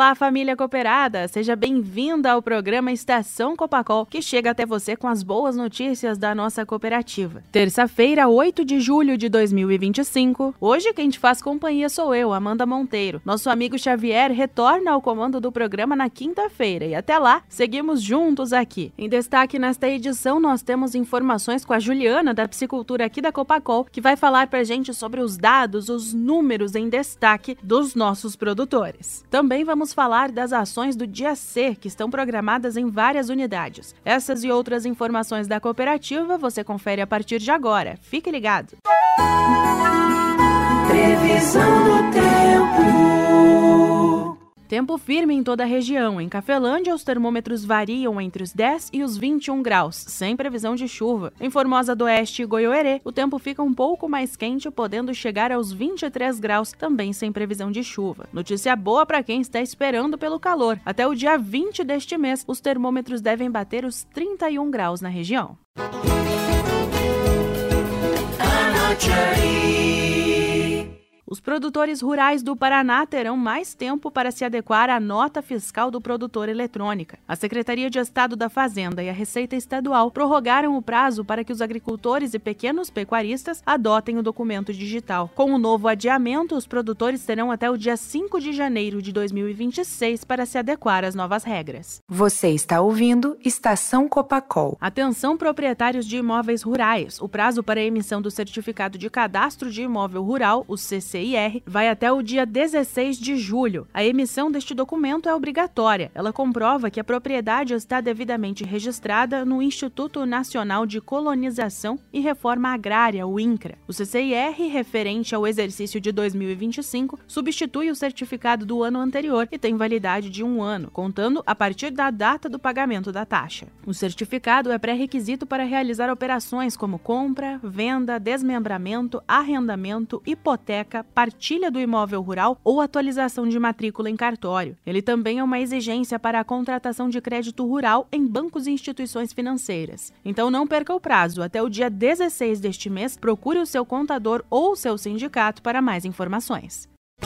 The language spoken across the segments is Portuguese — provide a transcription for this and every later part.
Olá, família cooperada! Seja bem-vinda ao programa Estação Copacol, que chega até você com as boas notícias da nossa cooperativa. Terça-feira, 8 de julho de 2025. Hoje quem te faz companhia sou eu, Amanda Monteiro. Nosso amigo Xavier retorna ao comando do programa na quinta-feira e até lá, seguimos juntos aqui. Em destaque nesta edição, nós temos informações com a Juliana da Psicultura aqui da Copacol, que vai falar pra gente sobre os dados, os números em destaque dos nossos produtores. Também vamos falar das ações do Dia C, que estão programadas em várias unidades. Essas e outras informações da cooperativa você confere a partir de agora. Fique ligado! Previsão do tempo. Tempo firme em toda a região. Em Cafelândia, os termômetros variam entre os 10 e os 21 graus, sem previsão de chuva. Em Formosa do Oeste e Goiôerê, o tempo fica um pouco mais quente, podendo chegar aos 23 graus, também sem previsão de chuva. Notícia boa para quem está esperando pelo calor. Até o dia 20 deste mês, os termômetros devem bater os 31 graus na região. Anote aí. Os produtores rurais do Paraná terão mais tempo para se adequar à nota fiscal do produtor eletrônica. A Secretaria de Estado da Fazenda e a Receita Estadual prorrogaram o prazo para que os agricultores e pequenos pecuaristas adotem o documento digital. Com o novo adiamento, os produtores terão até o dia 5 de janeiro de 2026 para se adequar às novas regras. Você está ouvindo Estação Copacol. Atenção, proprietários de imóveis rurais. O prazo para a emissão do Certificado de Cadastro de Imóvel Rural, o CCIR, vai até o dia 16 de julho. A emissão deste documento é obrigatória. Ela comprova que a propriedade está devidamente registrada no Instituto Nacional de Colonização e Reforma Agrária, o INCRA. O CCIR, referente ao exercício de 2025, substitui o certificado do ano anterior e tem validade de 1 ano, contando a partir da data do pagamento da taxa. O certificado é pré-requisito para realizar operações como compra, venda, desmembramento, arrendamento, hipoteca, partilha do imóvel rural ou atualização de matrícula em cartório. Ele também é uma exigência para a contratação de crédito rural em bancos e instituições financeiras. Então não perca o prazo. Até o dia 16 deste mês, procure o seu contador ou o seu sindicato para mais informações.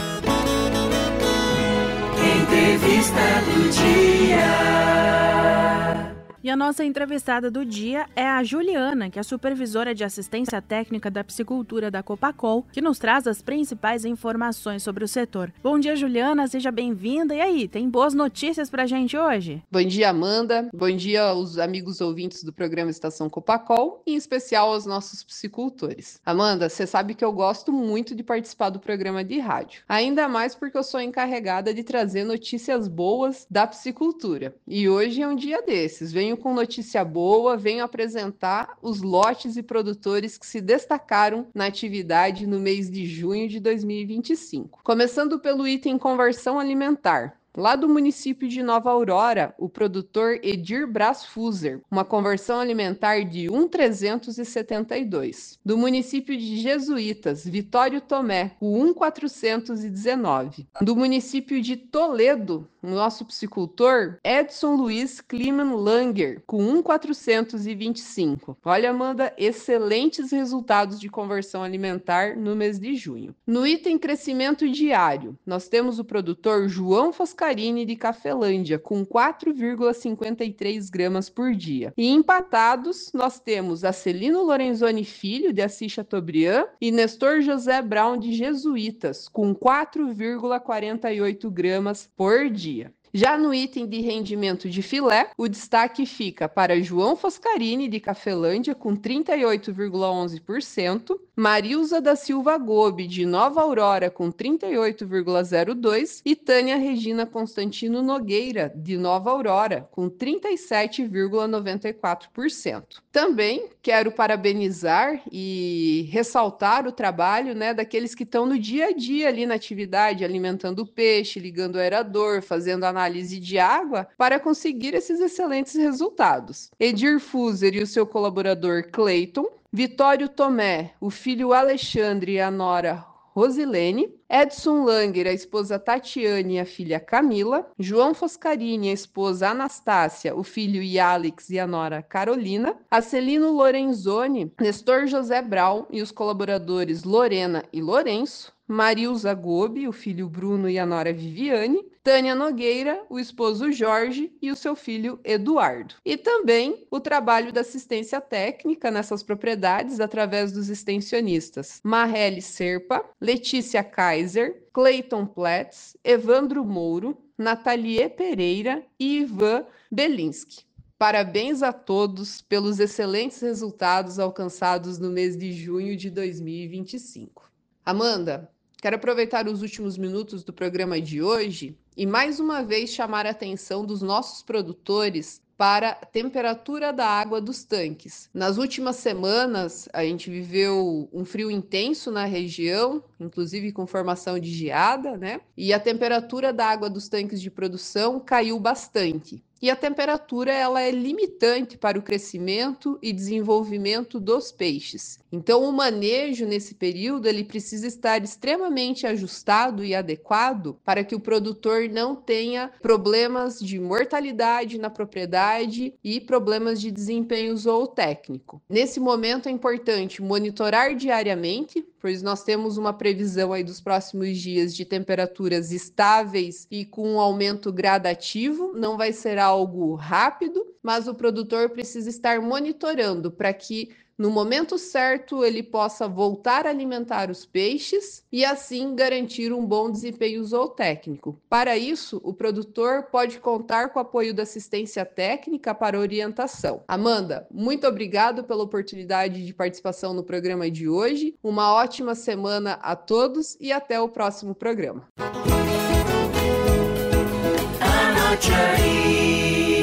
Entrevista do dia. E a nossa entrevistada do dia é a Juliana, que é supervisora de assistência técnica da Psicultura da Copacol, que nos traz as principais informações sobre o setor. Bom dia, Juliana, seja bem-vinda. E aí, tem boas notícias pra gente hoje? Bom dia, Amanda. Bom dia aos amigos ouvintes do programa Estação Copacol, e em especial aos nossos psicultores. Amanda, você sabe que eu gosto muito de participar do programa de rádio, ainda mais porque eu sou encarregada de trazer notícias boas da psicultura. E hoje é um dia desses. Venho com notícia boa, venho apresentar os lotes e produtores que se destacaram na atividade no mês de junho de 2025. Começando pelo item conversão alimentar. Lá do município de Nova Aurora, o produtor Edir Braz Fuser, uma conversão alimentar de 1.372. Do município de Jesuítas, Vitório Tomé, o 1.419. Do município de Toledo, o nosso psicultor Edson Luiz Kliman Langer, com 1.425. Olha, Amanda, excelentes resultados de conversão alimentar no mês de junho. No item crescimento diário, nós temos o produtor João Foscarini de Cafelândia, com 4,53 gramas por dia. E empatados, nós temos Acelino Lorenzoni Filho, de Assis Chateaubriand, e Nestor José Brown, de Jesuítas, com 4,48 gramas por dia. Já no item de rendimento de filé, o destaque fica para João Foscarini, de Cafelândia, com 38,11%, Marilza da Silva Gobi, de Nova Aurora, com 38,02%, e Tânia Regina Constantino Nogueira, de Nova Aurora, com 37,94%. Também quero parabenizar e ressaltar o trabalho, daqueles que estão no dia a dia ali na atividade, alimentando o peixe, ligando o aerador, fazendo análise de água, para conseguir esses excelentes resultados. Edir Fuser e o seu colaborador Cleiton, Vitório Tomé, o filho Alexandre e a nora Rosilene, Edson Langer, a esposa Tatiane e a filha Camila, João Foscarini, a esposa Anastácia, o filho Yalix e a nora Carolina, Acelino Lorenzoni, Nestor José Brown e os colaboradores Lorena e Lourenço, Marilza Gobi, o filho Bruno e a nora Viviane, Tânia Nogueira, o esposo Jorge e o seu filho Eduardo. E também o trabalho da assistência técnica nessas propriedades através dos extensionistas Marrele Serpa, Letícia Kaiser, Cleiton Pletz, Evandro Mouro, Nathalie Pereira e Ivan Belinski. Parabéns a todos pelos excelentes resultados alcançados no mês de junho de 2025. Amanda, quero aproveitar os últimos minutos do programa de hoje e mais uma vez chamar a atenção dos nossos produtores para a temperatura da água dos tanques. Nas últimas semanas, a gente viveu um frio intenso na região, inclusive com formação de geada, né? E a temperatura da água dos tanques de produção caiu bastante. E a temperatura ela é limitante para o crescimento e desenvolvimento dos peixes. Então, o manejo nesse período ele precisa estar extremamente ajustado e adequado para que o produtor não tenha problemas de mortalidade na propriedade e problemas de desempenho zootécnico. Nesse momento é importante monitorar diariamente, pois nós temos uma previsão aí dos próximos dias de temperaturas estáveis e com um aumento gradativo. Não vai ser algo rápido, mas o produtor precisa estar monitorando para que no momento certo ele possa voltar a alimentar os peixes e assim garantir um bom desempenho zootécnico. Para isso, o produtor pode contar com o apoio da assistência técnica para orientação. Amanda, muito obrigado pela oportunidade de participação no programa de hoje. Uma ótima semana a todos e até o próximo programa. Anote aí.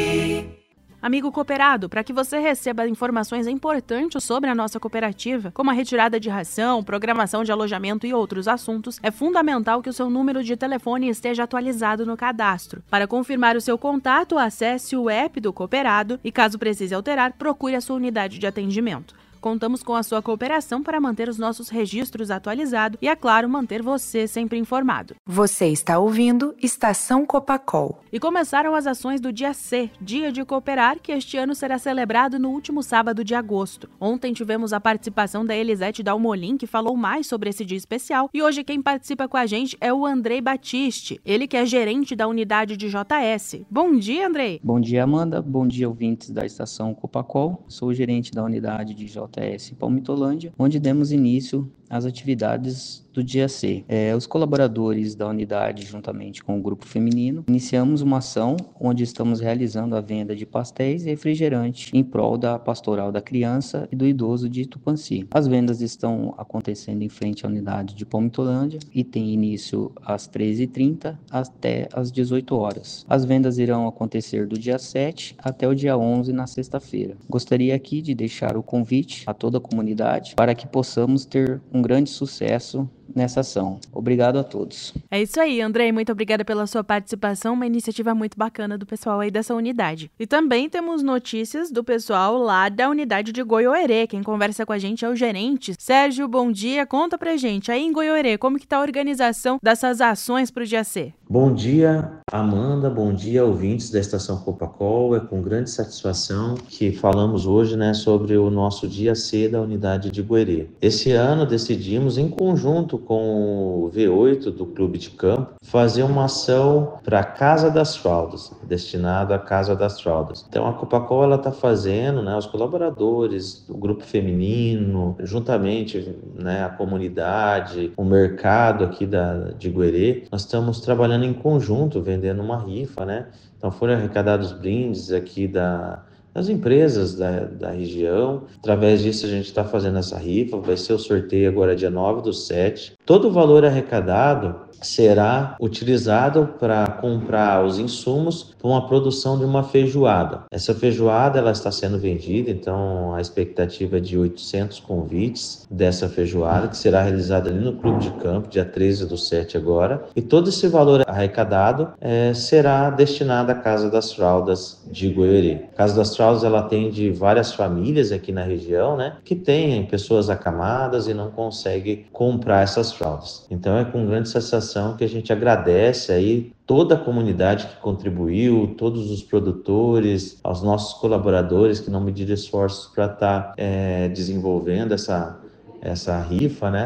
Amigo cooperado, para que você receba informações importantes sobre a nossa cooperativa, como a retirada de ração, programação de alojamento e outros assuntos, é fundamental que o seu número de telefone esteja atualizado no cadastro. Para confirmar o seu contato, acesse o app do cooperado e, caso precise alterar, procure a sua unidade de atendimento. Contamos com a sua cooperação para manter os nossos registros atualizados e, é claro, manter você sempre informado. Você está ouvindo Estação Copacol. E começaram as ações do Dia C, Dia de Cooperar, que este ano será celebrado no último sábado de agosto. Ontem tivemos a participação da Elisete Dalmolin, que falou mais sobre esse dia especial, e hoje quem participa com a gente é o Andrei Batiste, ele que é gerente da unidade de JS. Bom dia, Andrei! Bom dia, Amanda. Bom dia, ouvintes da Estação Copacol. Sou o gerente da unidade de JS Palmitolândia, onde demos início às atividades do Dia C. Os colaboradores da unidade, juntamente com o grupo feminino, iniciamos uma ação onde estamos realizando a venda de pastéis e refrigerante em prol da pastoral da criança e do idoso de Tupanci. As vendas estão acontecendo em frente à unidade de Palmitolândia e tem início às 13h30 até às 18 horas. As vendas irão acontecer do dia 7 até o dia 11 na sexta-feira. Gostaria aqui de deixar o convite a toda a comunidade para que possamos ter um grande sucesso nessa ação. Obrigado a todos. É isso aí, Andrei. Muito obrigada pela sua participação. Uma iniciativa muito bacana do pessoal aí dessa unidade. E também temos notícias do pessoal lá da unidade de Goiôerê. Quem conversa com a gente é o gerente. Sérgio, bom dia. Conta pra gente aí em Goiôerê, como que tá a organização dessas ações pro Dia C? Bom dia, Amanda. Bom dia, ouvintes da Estação Copacol. É com grande satisfação que falamos hoje, sobre o nosso Dia C da unidade de Goiôerê. Esse ano decidimos, em conjunto com o V8 do Clube de Campo, fazer uma ação para a Casa das Fraldas, destinada à Casa das Fraldas. Então a Copacol está fazendo, os colaboradores, o grupo feminino, juntamente a comunidade, o mercado aqui de Goiôerê, nós estamos trabalhando em conjunto, vendendo uma rifa, Então foram arrecadados brindes aqui das empresas da região. Através disso a gente está fazendo essa rifa, vai ser o sorteio agora dia 9/7. Todo o valor arrecadado será utilizado para comprar os insumos para uma produção de uma feijoada. Essa feijoada ela está sendo vendida, então a expectativa é de 800 convites dessa feijoada, que será realizada ali no Clube de Campo, dia 13/7 agora. E todo esse valor arrecadado será destinado à Casa das Fraldas de Goiôerê. A Casa das Fraldas ela atende várias famílias aqui na região, que têm pessoas acamadas e não conseguem comprar essas fraldas. Então é com grande satisfação que a gente agradece aí toda a comunidade que contribuiu, todos os produtores, aos nossos colaboradores que não mediram esforços para estar desenvolvendo essa rifa,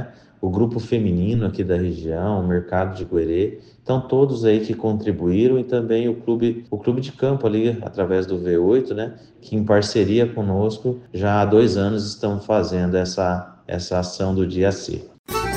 o grupo feminino aqui da região, o Mercado de Guerê. Então, todos aí que contribuíram e também o clube de campo ali, através do V8, né, que em parceria conosco, já há 2 anos estão fazendo essa ação do Dia C.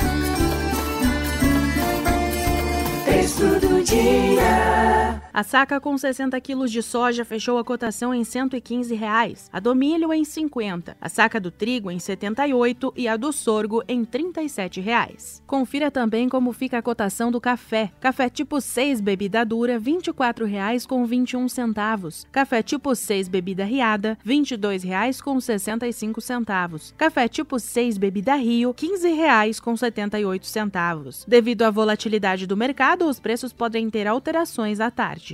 Texto do dia. A saca com 60 quilos de soja fechou a cotação em R$ 115, a do milho em R$ 50, a saca do trigo em R$ 78 e a do sorgo em R$ 37. Confira também como fica a cotação do café. Café tipo 6 bebida dura, R$ 24,21. Café tipo 6 bebida riada, R$ 22,65. Café tipo 6 bebida Rio, R$ 15,78. Devido à volatilidade do mercado, os preços podem ter alterações à tarde.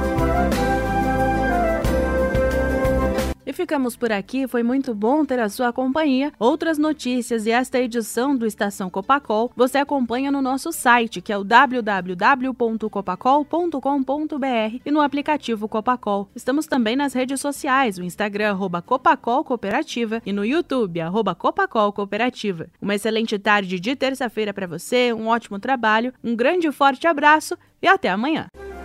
E ficamos por aqui, foi muito bom ter a sua companhia. Outras notícias e esta edição do Estação Copacol você acompanha no nosso site, que é o www.copacol.com.br e no aplicativo Copacol. Estamos também nas redes sociais, o Instagram @Copacol Cooperativa e no YouTube @Copacol Cooperativa. Uma excelente tarde de terça-feira para você, um ótimo trabalho, um grande e forte abraço e até amanhã.